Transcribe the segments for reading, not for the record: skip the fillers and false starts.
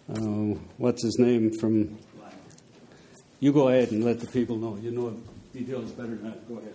what's his name from... You go ahead and let the people know. You know details better than that. Go ahead.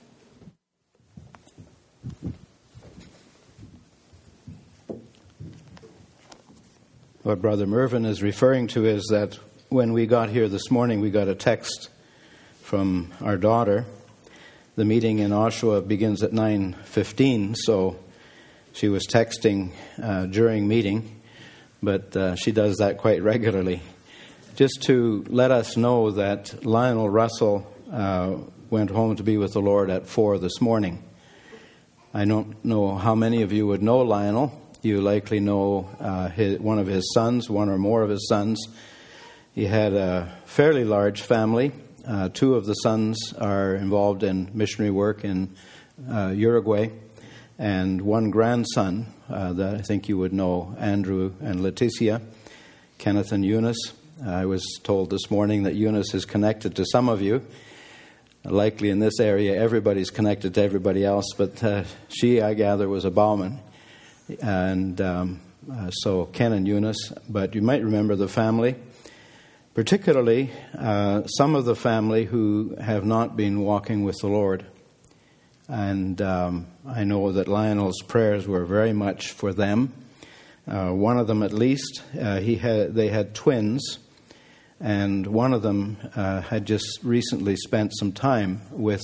What Brother Mervyn is referring to is that when we got here this morning, we got a text from our daughter. The meeting in Oshawa begins at 9:15, so she was texting during meeting, but she does that quite regularly. Just to let us know that Lionel Russell went home to be with the Lord at 4 this morning. I don't know how many of you would know Lionel. You likely know one of his sons, one or more of his sons. He had a fairly large family. 2 of the sons are involved in missionary work in Uruguay, and 1 grandson that I think you would know, Andrew and Leticia, Kenneth and Eunice. I was told this morning that Eunice is connected to some of you. Likely in this area, everybody's connected to everybody else, but she, I gather, was a Bauman. And so Ken and Eunice, but you might remember the family, particularly some of the family who have not been walking with the Lord. And I know that Lionel's prayers were very much for them. One of them, at least, they had twins, and one of them had just recently spent some time with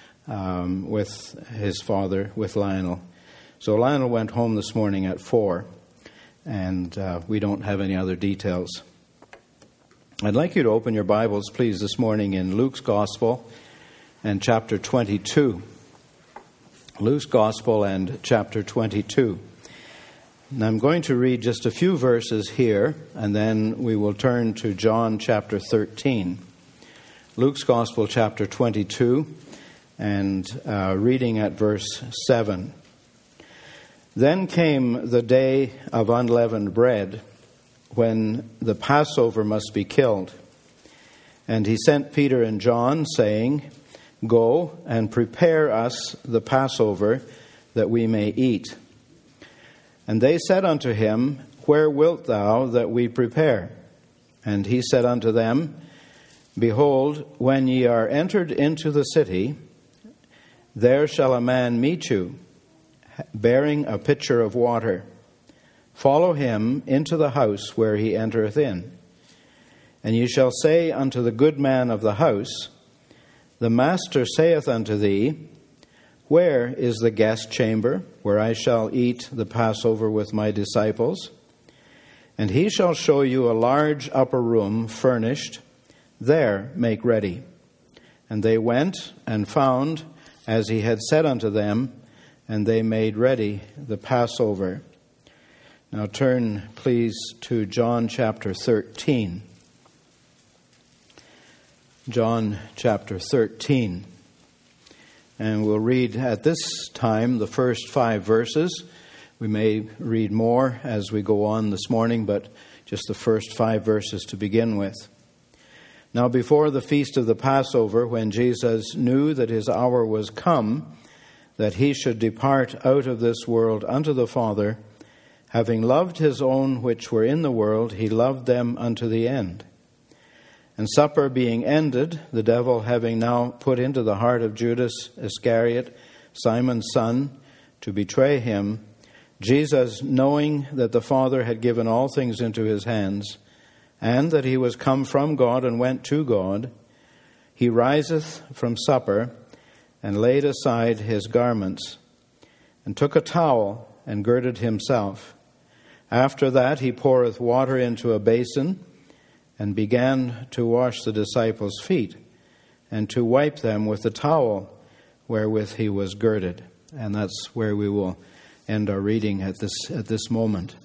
his father, with Lionel. So Lionel went home this morning at 4, and we don't have any other details. I'd like you to open your Bibles, please, this morning in Luke's Gospel and chapter 22. Luke's Gospel and chapter 22. And I'm going to read just a few verses here, and then we will turn to John chapter 13. Luke's Gospel chapter 22, and reading at verse 7. Then came the day of unleavened bread, when the Passover must be killed. And he sent Peter and John, saying, Go and prepare us the Passover, that we may eat. And they said unto him, Where wilt thou that we prepare? And he said unto them, Behold, when ye are entered into the city, there shall a man meet you, bearing a pitcher of water. Follow him into the house where he entereth in. And ye shall say unto the good man of the house, The master saith unto thee, Where is the guest chamber, where I shall eat the Passover with my disciples? And he shall show you a large upper room furnished. There make ready. And they went and found as he had said unto them, and they made ready the Passover. Now turn, please, to John chapter 13. John chapter 13. And we'll read at this time the first 5 verses. We may read more as we go on this morning, but just the first 5 verses to begin with. Now before the feast of the Passover, when Jesus knew that his hour was come, that he should depart out of this world unto the Father, having loved his own which were in the world, he loved them unto the end. And supper being ended, the devil having now put into the heart of Judas Iscariot, Simon's son, to betray him, Jesus, knowing that the Father had given all things into his hands, and that he was come from God and went to God, he riseth from supper, and laid aside his garments, and took a towel, and girded himself. After that he poureth water into a basin, and began to wash the disciples' feet, and to wipe them with the towel wherewith he was girded. And that's where we will end our reading at this moment.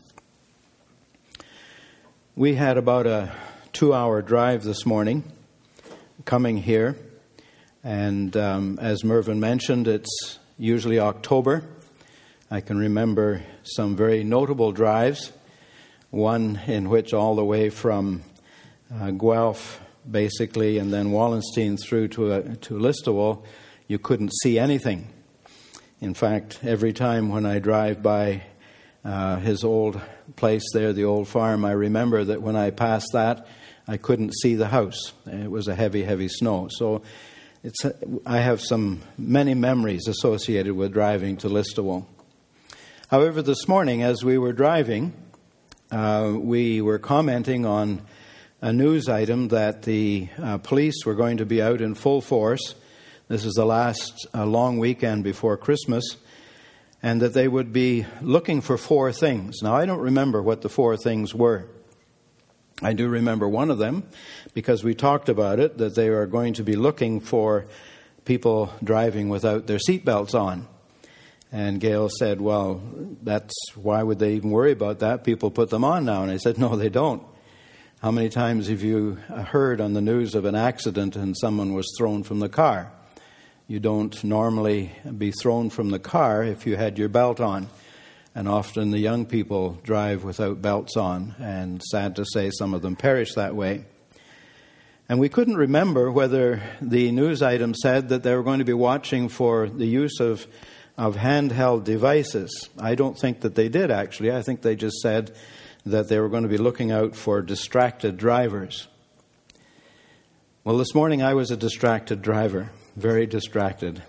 We had about a 2-hour drive this morning coming here, and as Mervyn mentioned, it's usually October. I can remember some very notable drives, one in which all the way from Guelph, basically, and then Wallenstein through to Listowel, you couldn't see anything. In fact, every time when I drive by his old place there, the old farm. I remember that when I passed that, I couldn't see the house. It was a heavy, heavy snow. So I have many memories associated with driving to Listowel. However, this morning as we were driving, we were commenting on a news item that the police were going to be out in full force. This is the last long weekend before Christmas, and that they would be looking for 4 things. Now, I don't remember what the 4 things were. I do remember one of them because we talked about it, that they are going to be looking for people driving without their seatbelts on. And Gail said, well, why would they even worry about that? People put them on now. And I said, no, they don't. How many times have you heard on the news of an accident and someone was thrown from the car? You don't normally be thrown from the car if you had your belt on. And often the young people drive without belts on, and sad to say, some of them perish that way. And we couldn't remember whether the news item said that they were going to be watching for the use of handheld devices. I don't think that they did, actually. I think they just said that they were going to be looking out for distracted drivers. Well, this morning I was a distracted driver, very distracted.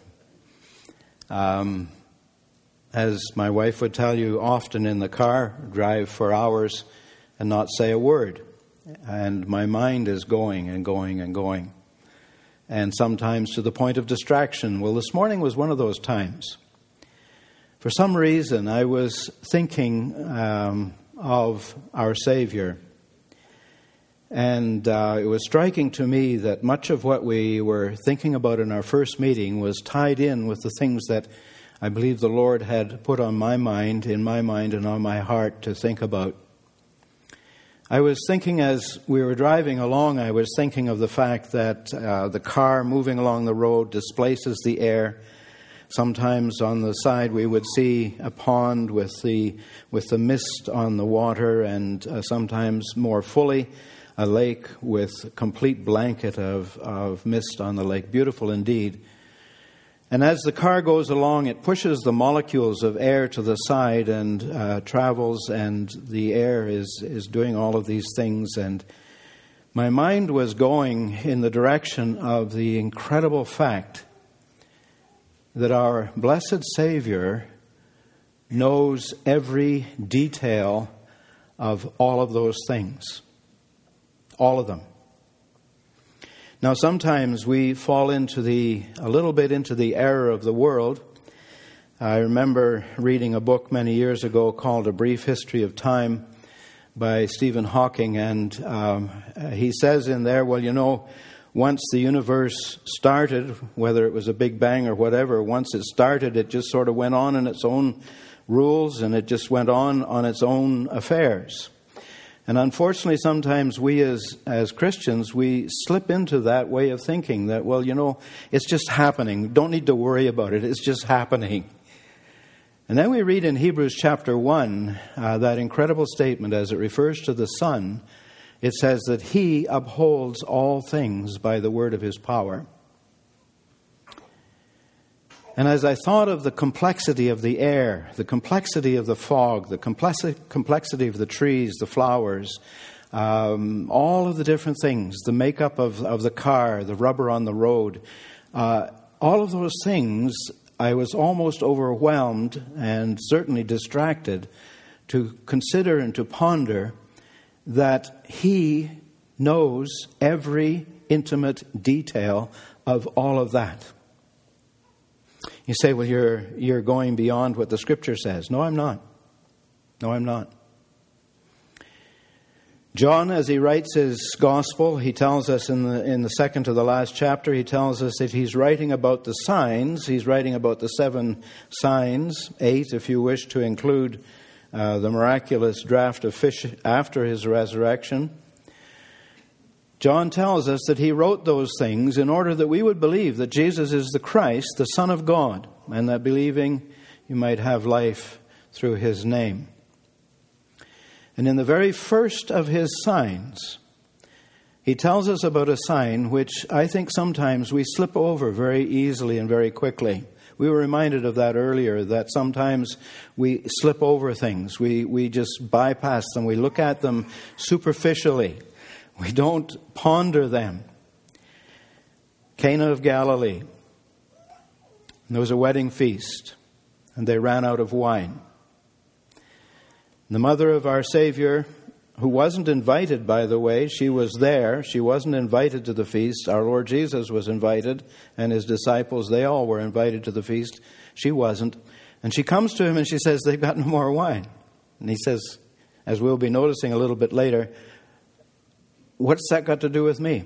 As my wife would tell you, often in the car, drive for hours and not say a word. And my mind is going and going and going. And sometimes to the point of distraction. Well, this morning was one of those times. For some reason, I was thinking of our Savior. And it was striking to me that much of what we were thinking about in our first meeting was tied in with the things that I believe the Lord had put on my mind, in my mind, and on my heart to think about. I was thinking as we were driving along, I was thinking of the fact that the car moving along the road displaces the air. Sometimes on the side we would see a pond with the mist on the water, and sometimes more fully a lake with a complete blanket of mist on the lake. Beautiful indeed. And as the car goes along, it pushes the molecules of air to the side and travels, and the air is doing all of these things. And my mind was going in the direction of the incredible fact that our blessed Savior knows every detail of all of those things. All of them. Now, sometimes we fall a little bit into the error of the world. I remember reading a book many years ago called A Brief History of Time by Stephen Hawking, and he says in there, well, once the universe started, whether it was a big bang or whatever, once it started, it just sort of went on in its own rules, and it just went on its own affairs. And unfortunately, sometimes we as Christians, we slip into that way of thinking that, it's just happening. Don't need to worry about it. It's just happening. And then we read in Hebrews chapter 1, that incredible statement as it refers to the Son. It says that He upholds all things by the word of His power. And as I thought of the complexity of the air, the complexity of the fog, the complexity of the trees, the flowers, all of the different things, the makeup of the car, the rubber on the road, all of those things, I was almost overwhelmed and certainly distracted to consider and to ponder that He knows every intimate detail of all of that. You say, well, you're going beyond what the Scripture says. No, I'm not. No, I'm not. John, as he writes his gospel, he tells us in the second to the last chapter, he tells us that he's writing about the signs. He's writing about the 7 signs, 8 if you wish to include the miraculous draught of fish after his resurrection. John tells us that he wrote those things in order that we would believe that Jesus is the Christ, the Son of God, and that believing you might have life through His name. And in the very first of His signs, He tells us about a sign which I think sometimes we slip over very easily and very quickly. We were reminded of that earlier, that sometimes we slip over things. We just bypass them. We look at them superficially. We don't ponder them. Cana of Galilee. There was a wedding feast, and they ran out of wine. The mother of our Savior, who wasn't invited, by the way, she was there. She wasn't invited to the feast. Our Lord Jesus was invited, and his disciples, they all were invited to the feast. She wasn't. And she comes to him and she says, they've got no more wine. And he says, as we'll be noticing a little bit later, what's that got to do with me?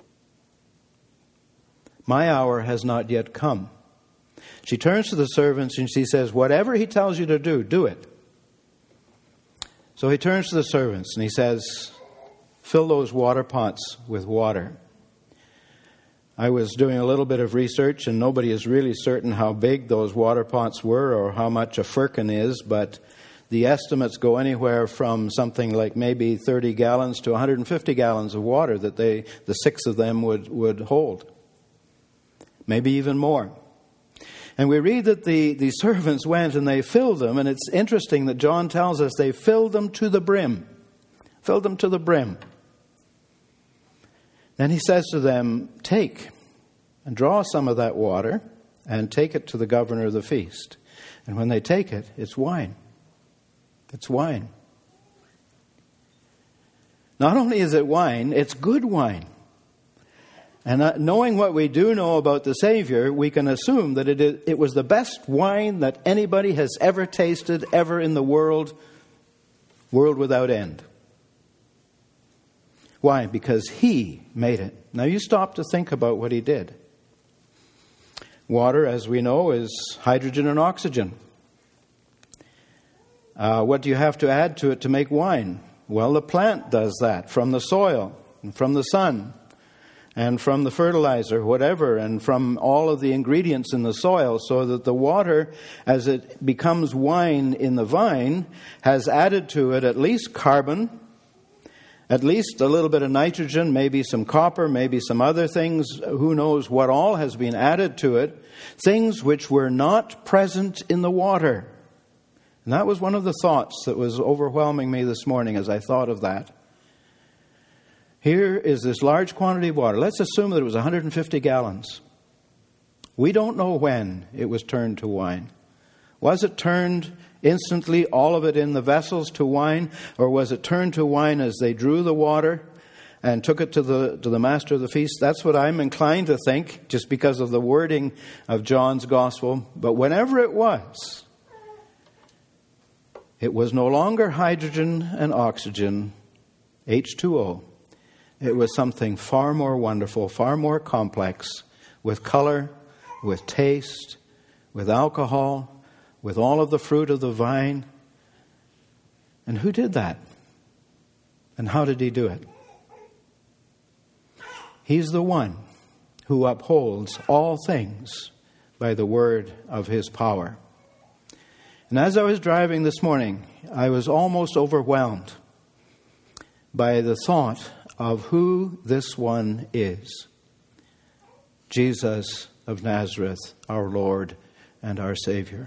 My hour has not yet come. She turns to the servants and she says, whatever he tells you to do, do it. So he turns to the servants and he says, fill those water pots with water. I was doing a little bit of research, and nobody is really certain how big those water pots were or how much a firkin is, but the estimates go anywhere from something like maybe 30 gallons to 150 gallons of water that the 6 of them would hold. Maybe even more. And we read that the servants went and they filled them, and it's interesting that John tells us they filled them to the brim. Filled them to the brim. Then he says to them, take and draw some of that water and take it to the governor of the feast. And when they take it, it's wine. It's wine. Not only is it wine, it's good wine. And knowing what we do know about the Savior, we can assume that it was the best wine that anybody has ever tasted, ever in the world without end. Why? Because he made it. Now you stop to think about what he did. Water, as we know, is hydrogen and oxygen. What do you have to add to it to make wine? Well, the plant does that from the soil and from the sun and from the fertilizer, whatever, and from all of the ingredients in the soil, so that the water, as it becomes wine in the vine, has added to it at least carbon, at least a little bit of nitrogen, maybe some copper, maybe some other things. Who knows what all has been added to it. Things which were not present in the water. And that was one of the thoughts that was overwhelming me this morning as I thought of that. Here is this large quantity of water. Let's assume that it was 150 gallons. We don't know when it was turned to wine. Was it turned instantly, all of it in the vessels, to wine? Or was it turned to wine as they drew the water and took it to the master of the feast? That's what I'm inclined to think, just because of the wording of John's gospel. But whenever it was no longer hydrogen and oxygen, H2O. It was something far more wonderful, far more complex, with color, with taste, with alcohol, with all of the fruit of the vine. And who did that? And how did he do it? He's the one who upholds all things by the word of his power. And as I was driving this morning, I was almost overwhelmed by the thought of who this one is. Jesus of Nazareth, our Lord and our Savior.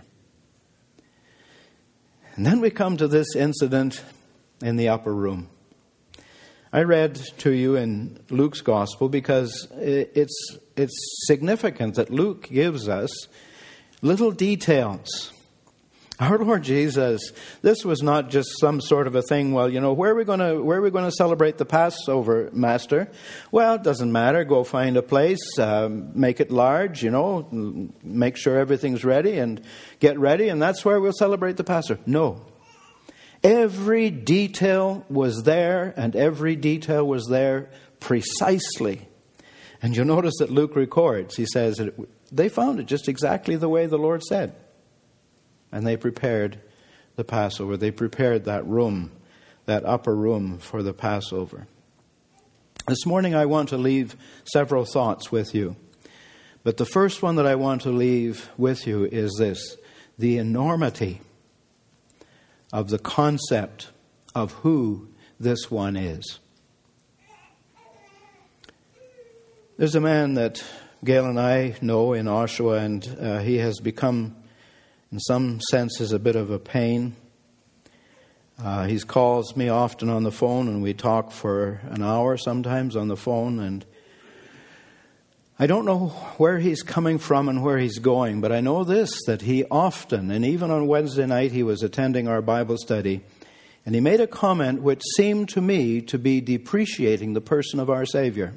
And then we come to this incident in the upper room. I read to you in Luke's Gospel because it's significant that Luke gives us little details. Our Lord Jesus, this was not just some sort of a thing. Well, where are we going to celebrate the Passover, Master? Well, it doesn't matter. Go find a place, make it large, make sure everything's ready and get ready, and that's where we'll celebrate the Passover. No. Every detail was there, and every detail was there precisely. And you'll notice that Luke records, he says, they found it just exactly the way the Lord said. And they prepared the Passover. They prepared that room, that upper room for the Passover. This morning I want to leave several thoughts with you. But the first one that I want to leave with you is this: the enormity of the concept of who this one is. There's a man that Gail and I know in Oshawa, and he has become, in some senses, a bit of a pain. He calls me often on the phone, and we talk for an hour sometimes on the phone, and I don't know where he's coming from and where he's going, but I know this, that he often, and even on Wednesday night he was attending our Bible study, and he made a comment which seemed to me to be depreciating the person of our Savior.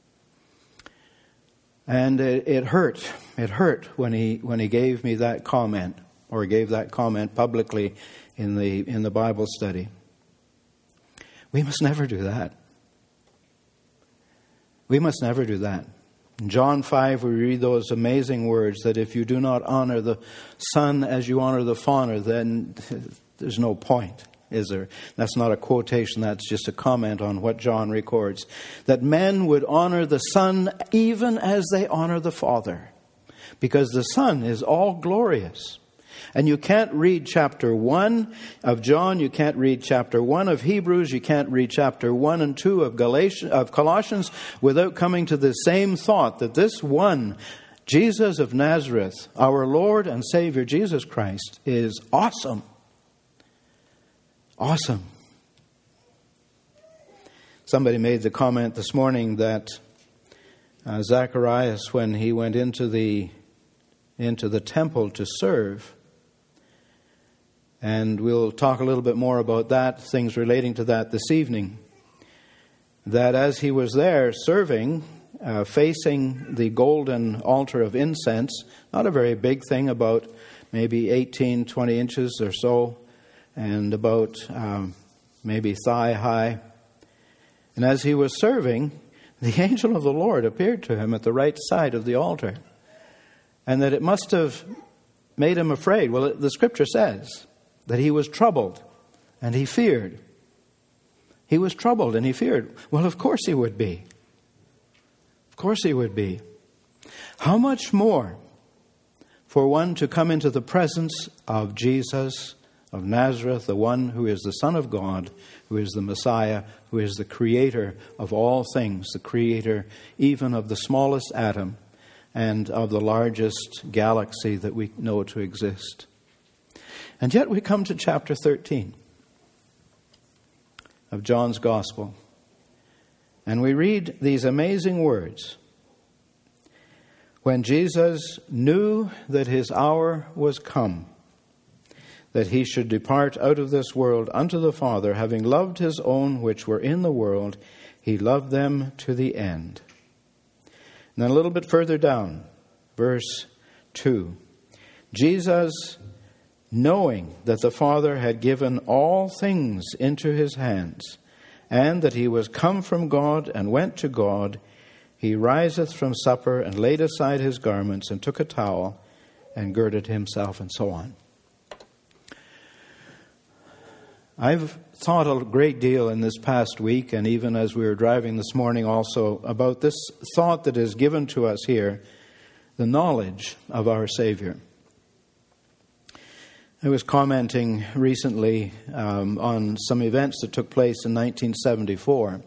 And it hurt. It hurt when he gave me that comment, or gave that comment publicly in the Bible study. We must never do that. We must never do that. In John 5, we read those amazing words that if you do not honor the Son as you honor the Father, then there's no point, is there? That's not a quotation, that's just a comment on what John records. That men would honor the Son even as they honor the Father, because the Son is all glorious. And you can't read chapter 1 of John, you can't read chapter 1 of Hebrews, you can't read chapter 1 and 2 of Colossians without coming to the same thought that this one, Jesus of Nazareth, our Lord and Savior Jesus Christ, is awesome. Awesome. Somebody made the comment this morning that Zacharias, when he went into the temple to serve, and we'll talk a little bit more about that, things relating to that this evening, that as he was there serving, facing the golden altar of incense, not a very big thing, about maybe 18, 20 inches or so, and about maybe thigh high. And as he was serving, the angel of the Lord appeared to him at the right side of the altar. And that it must have made him afraid. Well, the scripture says that he was troubled and he feared. He was troubled and he feared. Well, of course he would be. Of course he would be. How much more for one to come into the presence of Jesus of Nazareth, the one who is the Son of God, who is the Messiah, who is the creator of all things, the creator even of the smallest atom and of the largest galaxy that we know to exist. And yet we come to chapter 13 of John's Gospel, and we read these amazing words. When Jesus knew that his hour was come, that he should depart out of this world unto the Father, having loved his own which were in the world, he loved them to the end. And then a little bit further down, verse 2. Jesus, knowing that the Father had given all things into his hands, and that he was come from God and went to God, he riseth from supper and laid aside his garments and took a towel and girded himself, and so on. I've thought a great deal in this past week, and even as we were driving this morning also, about this thought that is given to us here, the knowledge of our Savior. I was commenting recently on some events that took place in 1974.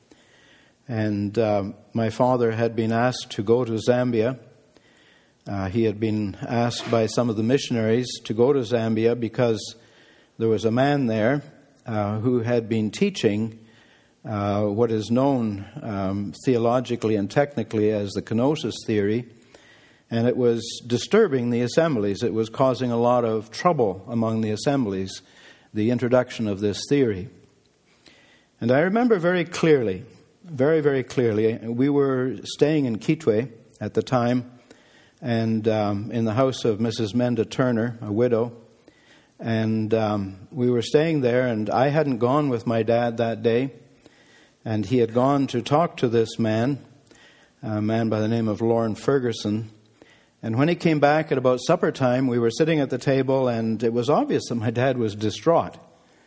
And my father had been asked to go to Zambia. He had been asked by some of the missionaries to go to Zambia because there was a man there who had been teaching what is known theologically and technically as the kenosis theory. And it was disturbing the assemblies. It was causing a lot of trouble among the assemblies, the introduction of this theory. And I remember very clearly, very, very clearly, we were staying in Kitwe at the time, and in the house of Mrs. Menda Turner, a widow. And we were staying there, and I hadn't gone with my dad that day. And he had gone to talk to this man, a man by the name of Lorne Ferguson. And when he came back at about supper time, we were sitting at the table, and it was obvious that my dad was distraught.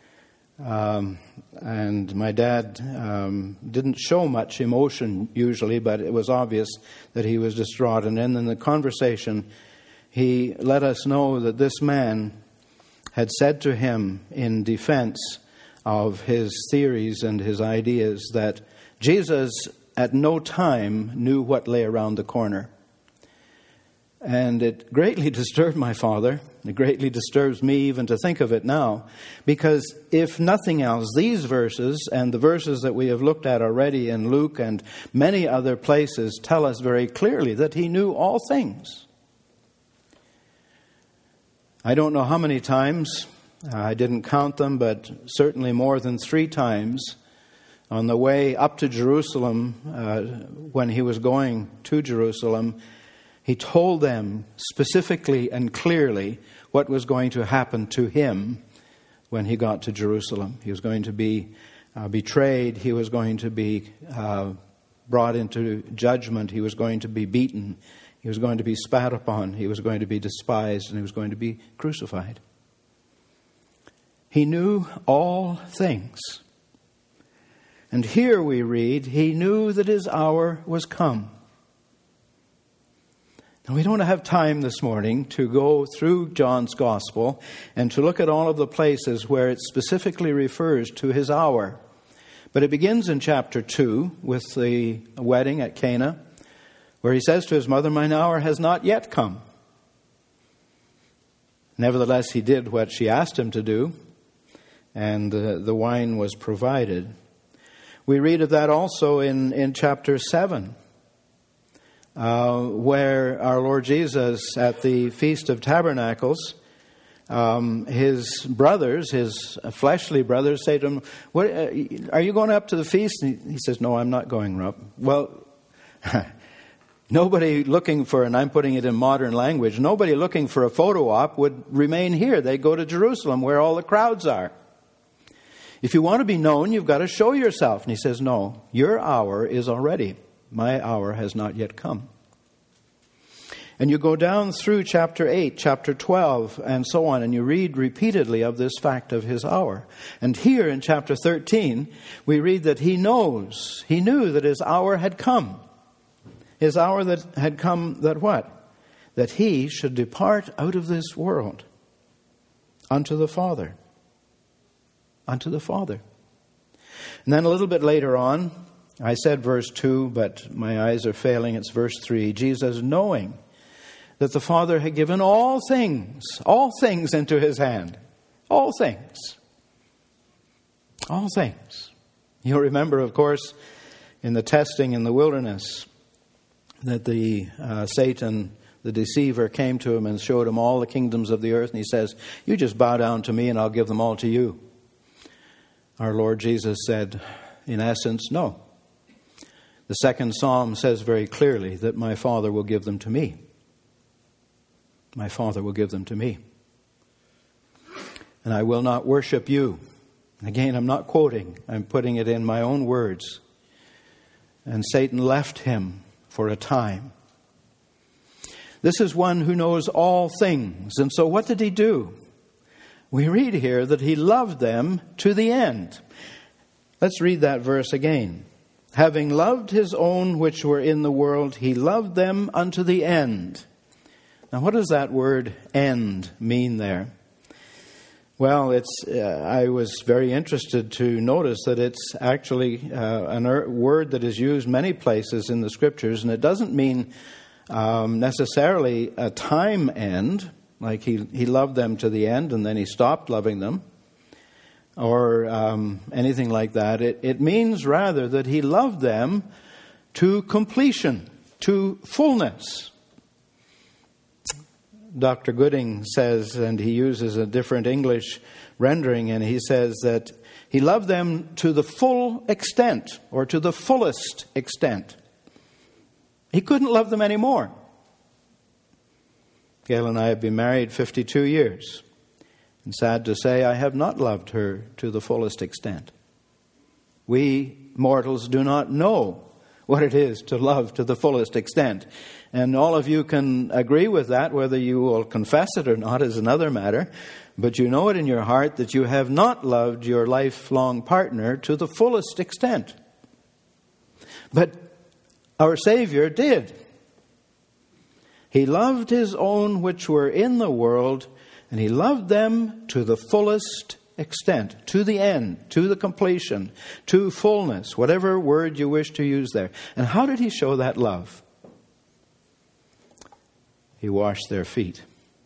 And my dad didn't show much emotion usually, but it was obvious that he was distraught. And then in the conversation, he let us know that this man had said to him in defense of his theories and his ideas that Jesus at no time knew what lay around the corner. And it greatly disturbed my father. It greatly disturbs me even to think of it now. Because if nothing else, these verses and the verses that we have looked at already in Luke and many other places tell us very clearly that he knew all things. I don't know how many times, I didn't count them, but certainly more than 3 times on the way up to Jerusalem, when he was going to Jerusalem, he told them specifically and clearly what was going to happen to him when he got to Jerusalem. He was going to be betrayed. He was going to be brought into judgment. He was going to be beaten. He was going to be spat upon. He was going to be despised. And he was going to be crucified. He knew all things. And here we read, he knew that his hour was come. And we don't have time this morning to go through John's Gospel and to look at all of the places where it specifically refers to his hour. But it begins in chapter 2 with the wedding at Cana, where he says to his mother, "Mine hour has not yet come." Nevertheless, he did what she asked him to do, and the wine was provided. We read of that also in chapter 7. Where our Lord Jesus, at the Feast of Tabernacles, his brothers, his fleshly brothers, say to him, "What, are you going up to the feast?" And he says, "No, I'm not going, Rob." Well, nobody looking for, and I'm putting it in modern language, nobody looking for a photo op would remain here. They go to Jerusalem where all the crowds are. If you want to be known, you've got to show yourself. And he says, "No, your hour is already. My hour has not yet come." And you go down through chapter 8, chapter 12, and so on, and you read repeatedly of this fact of his hour. And here in chapter 13, we read that he knew that his hour had come. His hour that had come, that what? That he should depart out of this world unto the Father. Unto the Father. And then a little bit later on, I said verse 2, but my eyes are failing. It's verse 3. Jesus, knowing that the Father had given all things into his hand. All things. All things. You'll remember, of course, in the testing in the wilderness, that the Satan, the deceiver, came to him and showed him all the kingdoms of the earth. And he says, "You just bow down to me and I'll give them all to you." Our Lord Jesus said, in essence, "No." The second psalm says very clearly that my Father will give them to me. My Father will give them to me. And I will not worship you. Again, I'm not quoting. I'm putting it in my own words. And Satan left him for a time. This is one who knows all things. And so what did he do? We read here that he loved them to the end. Let's read that verse again. Having loved his own which were in the world, he loved them unto the end. Now, what does that word "end" mean there? Well, I was very interested to notice that it's actually a word that is used many places in the Scriptures, and it doesn't mean necessarily a time end, like he loved them to the end and then he stopped loving them, or anything like that. It means rather that he loved them to completion, to fullness. Dr. Gooding says, and he uses a different English rendering, and he says that he loved them to the full extent, or to the fullest extent. He couldn't love them anymore. Gail and I have been married 52 years. And sad to say, I have not loved her to the fullest extent. We mortals do not know what it is to love to the fullest extent. And all of you can agree with that. Whether you will confess it or not is another matter. But you know it in your heart that you have not loved your lifelong partner to the fullest extent. But our Savior did. He loved his own which were in the world, and he loved them to the fullest extent, to the end, to the completion, to fullness, whatever word you wish to use there. And how did he show that love? He washed their feet.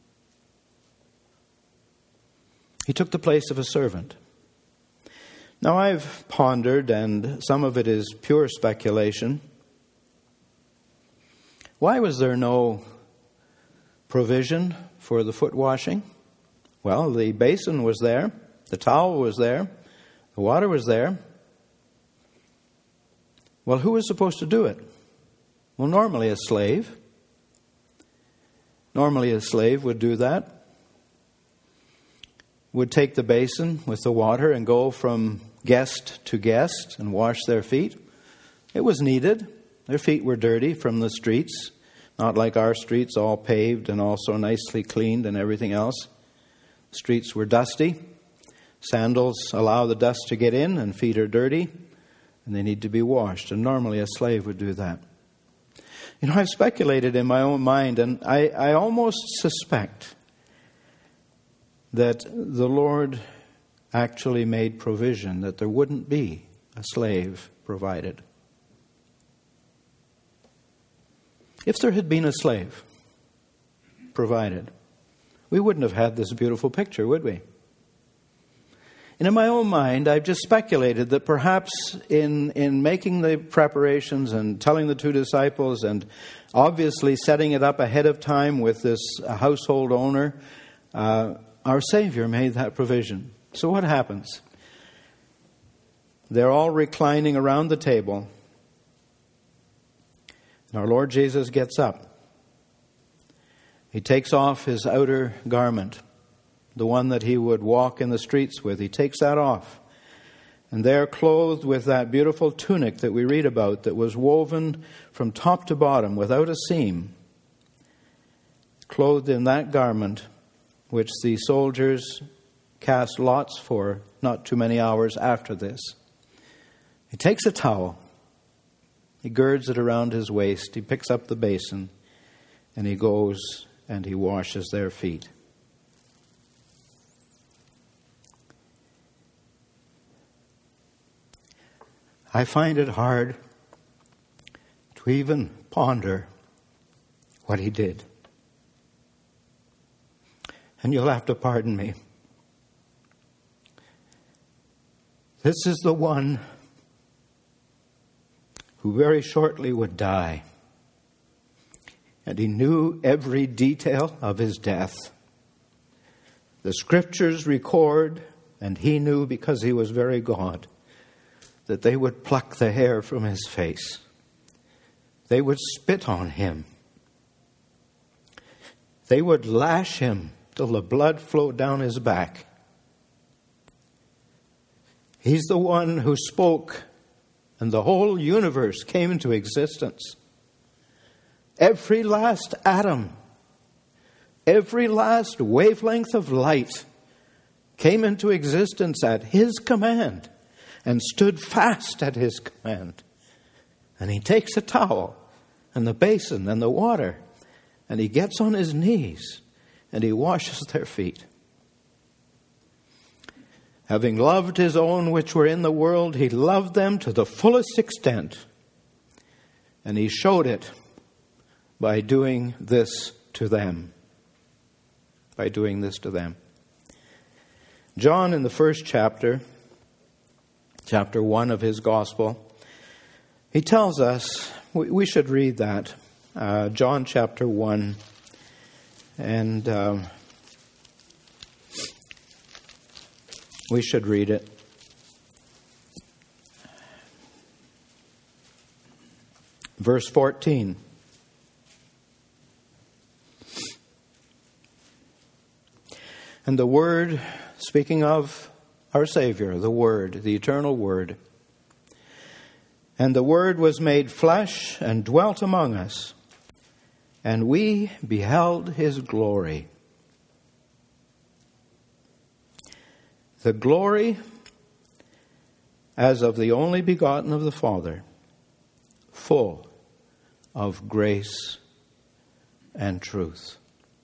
He took the place of a servant. Now I've pondered, and some of it is pure speculation. Why was there no provision for the foot washing? Well, the basin was there, the towel was there, the water was there. Well, who was supposed to do it? Well, normally a slave. Normally a slave would do that. Would take the basin with the water and go from guest to guest and wash their feet. It was needed. Their feet were dirty from the streets, not like our streets, all paved and also nicely cleaned and everything else. The streets were dusty. Sandals allow the dust to get in, and feet are dirty, and they need to be washed. And normally a slave would do that. You know, I've speculated in my own mind, and I almost suspect that the Lord actually made provision that there wouldn't be a slave provided. If there had been a slave provided, we wouldn't have had this beautiful picture, would we? And in my own mind, I've just speculated that perhaps in making the preparations and telling the two disciples and obviously setting it up ahead of time with this household owner, our Savior made that provision. So what happens? They're all reclining around the table. And our Lord Jesus gets up. He takes off his outer garment, the one that he would walk in the streets with. He takes that off. And they're clothed with that beautiful tunic that we read about that was woven from top to bottom without a seam. Clothed in that garment, which the soldiers cast lots for not too many hours after this. He takes a towel. He girds it around his waist. He picks up the basin. And he goes and he washes their feet. I find it hard to even ponder what he did. And you'll have to pardon me. This is the one who very shortly would die. And he knew every detail of his death. The scriptures record, and he knew because he was very God, that they would pluck the hair from his face. They would spit on him. They would lash him till the blood flowed down his back. He's the one who spoke, and the whole universe came into existence. Every last atom, every last wavelength of light came into existence at his command and stood fast at his command. And he takes a towel and the basin and the water, and he gets on his knees and he washes their feet. Having loved his own which were in the world, he loved them to the fullest extent. And he showed it by doing this to them. By doing this to them. John, in the first chapter 1 of his gospel, he tells us, we should read that, John chapter 1, and we should read it. Verse 14. And the Word, speaking of our Savior, the Word, the eternal Word. And the Word was made flesh and dwelt among us, and we beheld his glory. The glory as of the only begotten of the Father, full of grace and truth.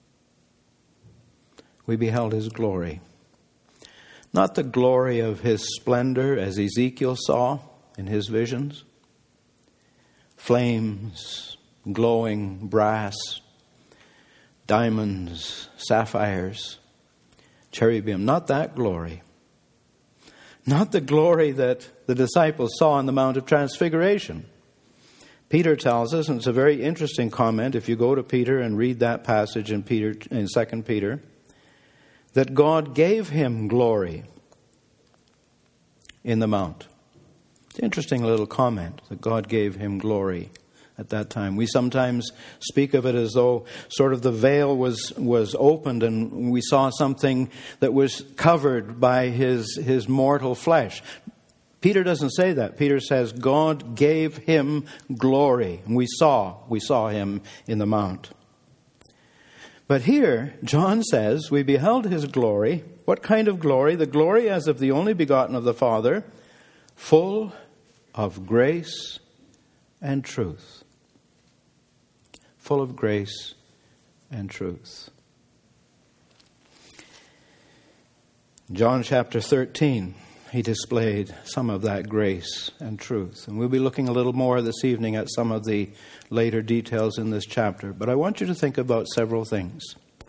We beheld his glory. Not the glory of his splendor as Ezekiel saw in his visions. Flames, glowing brass, diamonds, sapphires, cherubim. Not that glory. Not the glory that the disciples saw on the Mount of Transfiguration. Peter tells us, and it's a very interesting comment if you go to Peter and read that passage in 2 Peter, that God gave him glory in the Mount. It's an interesting little comment that God gave him glory at that time. We sometimes speak of it as though sort of the veil was opened and we saw something that was covered by his mortal flesh. Peter doesn't say that. Peter says God gave him glory. And we saw him in the Mount. But here, John says, we beheld his glory. What kind of glory? The glory as of the only begotten of the Father, full of grace and truth. Full of grace and truth. John chapter 13, he displayed some of that grace and truth. And we'll be looking a little more this evening at some of the later details in this chapter. But I want you to think about several things.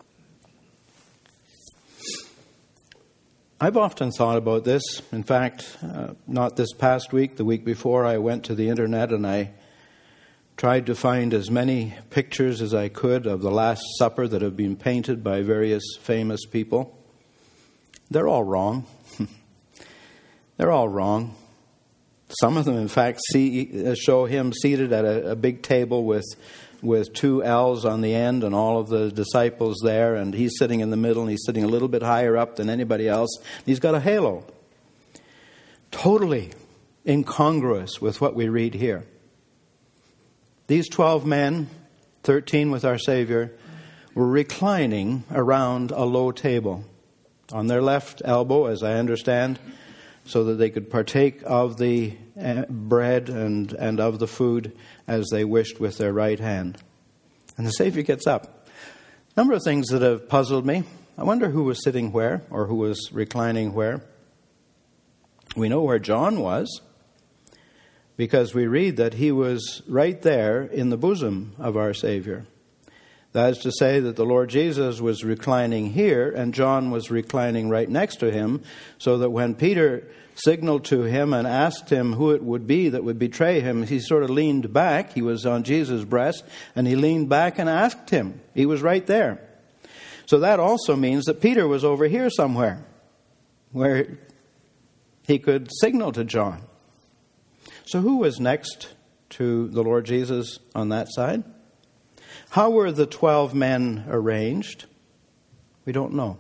I've often thought about this. In fact, not this past week, the week before, I went to the internet and I tried to find as many pictures as I could of the Last Supper that have been painted by various famous people. They're all wrong. They're all wrong. Some of them, in fact, show him seated at a big table with two L's on the end and all of the disciples there, and he's sitting in the middle, and he's sitting a little bit higher up than anybody else. He's got a halo. Totally incongruous with what we read here. These 12 men, 13 with our Savior, were reclining around a low table on their left elbow, as I understand, so that they could partake of the bread and of the food as they wished with their right hand. And the Savior gets up. A number of things that have puzzled me. I wonder who was sitting where or who was reclining where. We know where John was, because we read that he was right there in the bosom of our Savior. That is to say that the Lord Jesus was reclining here and John was reclining right next to him, so that when Peter signaled to him and asked him who it would be that would betray him, he sort of leaned back. He was on Jesus' breast, and he leaned back and asked him. He was right there. So that also means that Peter was over here somewhere where he could signal to John. So who was next to the Lord Jesus on that side? How were the 12 men arranged? We don't know.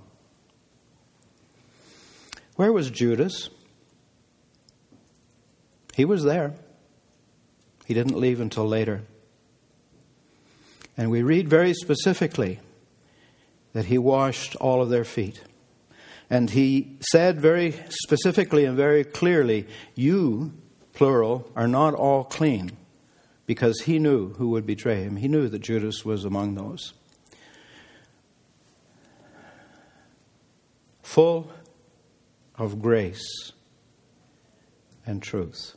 Where was Judas? He was there. He didn't leave until later. And we read very specifically that he washed all of their feet. And he said very specifically and very clearly, you, plural, are not all clean. Because he knew who would betray him. He knew that Judas was among those. Full of grace and truth.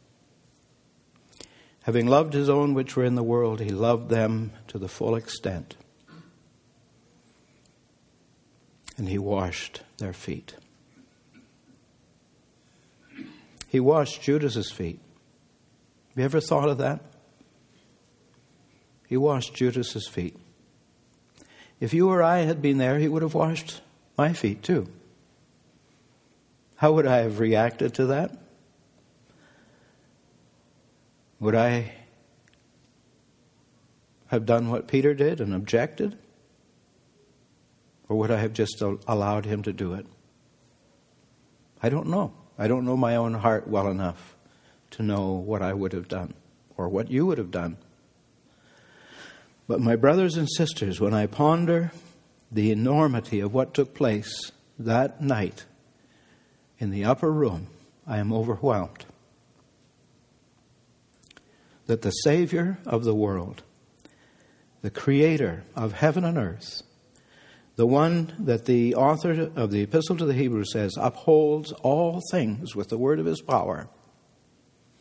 Having loved his own which were in the world, he loved them to the full extent. And he washed their feet. He washed Judas's feet. Have you ever thought of that? He washed Judas's feet. If you or I had been there, he would have washed my feet too. How would I have reacted to that? Would I have done what Peter did and objected? Or would I have just allowed him to do it? I don't know. I don't know my own heart well enough to know what I would have done or what you would have done. But my brothers and sisters, when I ponder the enormity of what took place that night in the upper room, I am overwhelmed. That the Savior of the world, the Creator of heaven and earth, the one that the author of the Epistle to the Hebrews says upholds all things with the word of his power,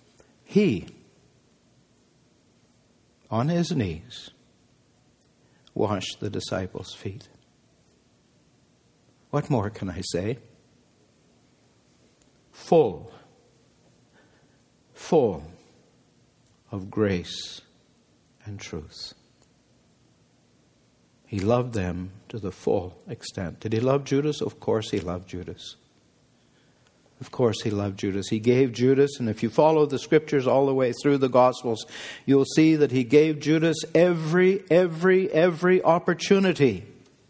he, on his knees, washed the disciples' feet. What more can I say? Full of grace and truth. He loved them to the full extent. Did he love Judas? Of course he loved Judas. Of course he loved Judas. He gave Judas, and if you follow the scriptures all the way through the Gospels, you'll see that he gave Judas every opportunity.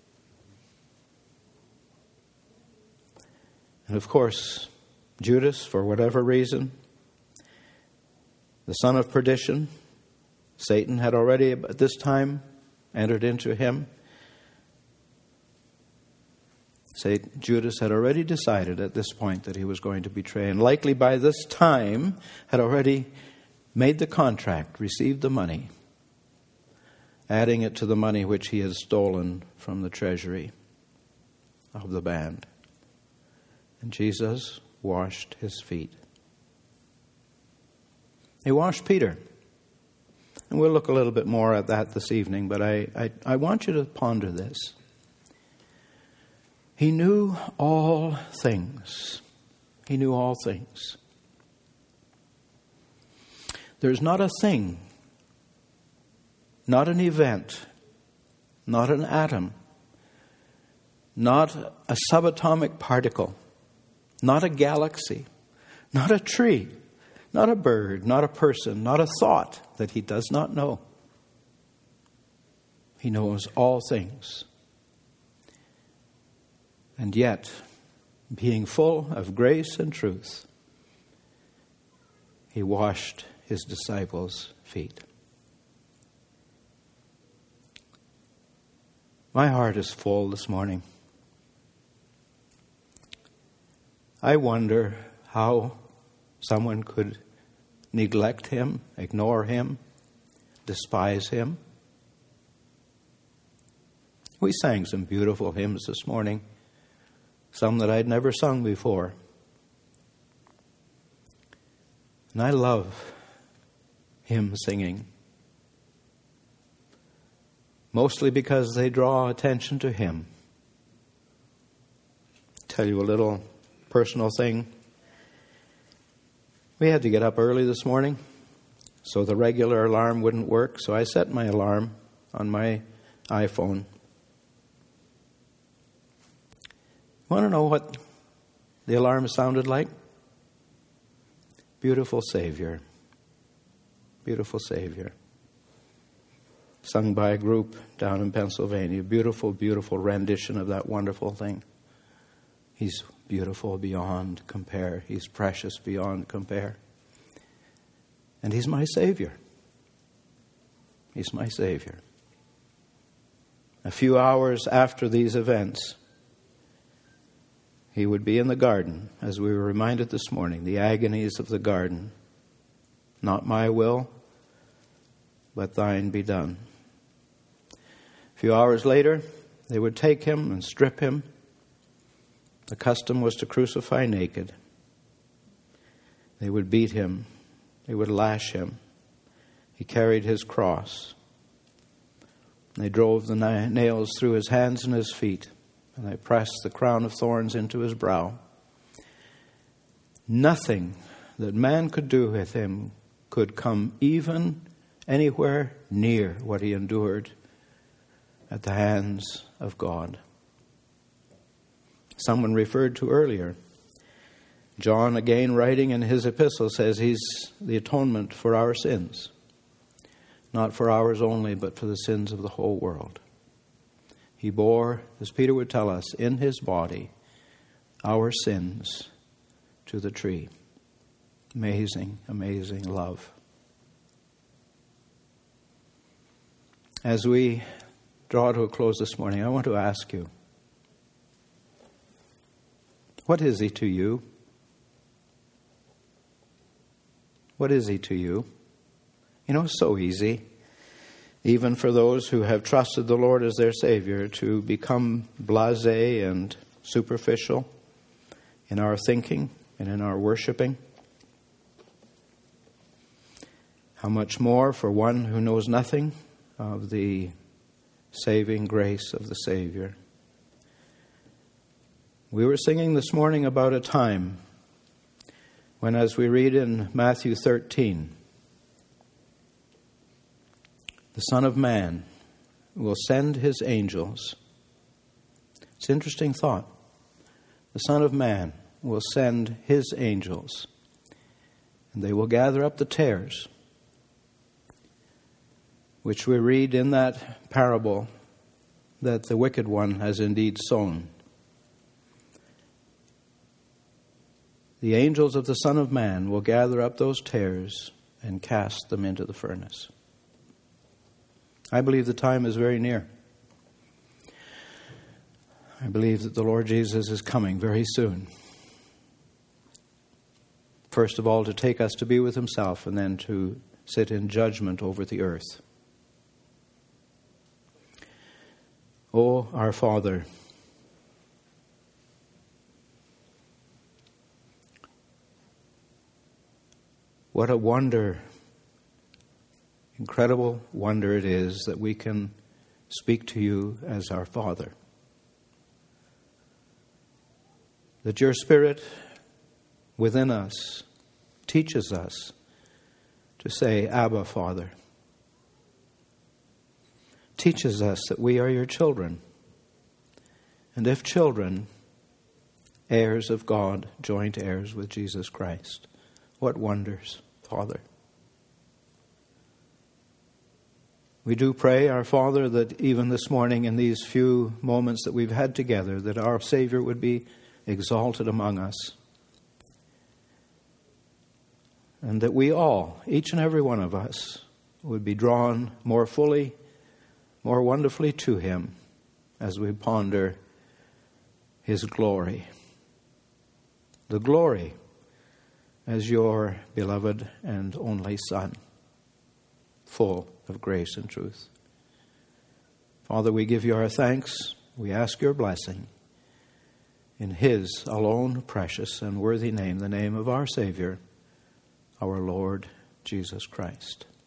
And of course, Judas, for whatever reason, the son of perdition, Satan had already at this time entered into him. Judas had already decided at this point that he was going to betray, and likely by this time had already made the contract, received the money, adding it to the money which he had stolen from the treasury of the band. And Jesus washed his feet. He washed Peter. And we'll look a little bit more at that this evening, but I want you to ponder this. He knew all things. He knew all things. There's not a thing, not an event, not an atom, not a subatomic particle, not a galaxy, not a tree, not a bird, not a person, not a thought that he does not know. He knows all things. And yet, being full of grace and truth, he washed his disciples' feet. My heart is full this morning. I wonder how someone could neglect him, ignore him, despise him. We sang some beautiful hymns this morning, some that I'd never sung before. And I love hymn singing, mostly because they draw attention to him. I'll tell you a little personal thing. We had to get up early this morning, so the regular alarm wouldn't work, so I set my alarm on my iPhone. Want to know what the alarm sounded like? Beautiful Savior. Beautiful Savior. Sung by a group down in Pennsylvania. Beautiful, beautiful rendition of that wonderful thing. He's beautiful beyond compare. He's precious beyond compare. And he's my Savior. He's my Savior. A few hours after these events, he would be in the garden, as we were reminded this morning, the agonies of the garden. Not my will, but thine be done. A few hours later, they would take him and strip him. The custom was to crucify naked. They would beat him. They would lash him. He carried his cross. They drove the nails through his hands and his feet. And they pressed the crown of thorns into his brow. Nothing that man could do with him could come even anywhere near what he endured at the hands of God. Someone referred to earlier, John, again writing in his epistle, says he's the atonement for our sins. Not for ours only, but for the sins of the whole world. He bore, as Peter would tell us, in his body our sins to the tree. Amazing, amazing love. As we draw to a close this morning, I want to ask you, what is he to you? What is he to you? You know, it's so easy, even for those who have trusted the Lord as their Savior, to become blasé and superficial in our thinking and in our worshiping. How much more for one who knows nothing of the saving grace of the Savior. We were singing this morning about a time when, as we read in Matthew 13, the Son of Man will send his angels. It's an interesting thought. The Son of Man will send his angels, and they will gather up the tares, which we read in that parable that the wicked one has indeed sown. The angels of the Son of Man will gather up those tares and cast them into the furnace. I believe the time is very near. I believe that the Lord Jesus is coming very soon. First of all, to take us to be with himself, and then to sit in judgment over the earth. O our Father, what a wonder, incredible wonder it is that we can speak to you as our Father. That your Spirit within us teaches us to say, Abba, Father. Teaches us that we are your children. And if children, heirs of God, joint heirs with Jesus Christ. What wonders, Father. We do pray, our Father, that even this morning in these few moments that we've had together, that our Savior would be exalted among us. And that we all, each and every one of us, would be drawn more fully, more wonderfully to him as we ponder his glory. The glory as your beloved and only Son, full of grace and truth. Father, we give you our thanks. We ask your blessing in his alone precious and worthy name, the name of our Savior, our Lord Jesus Christ.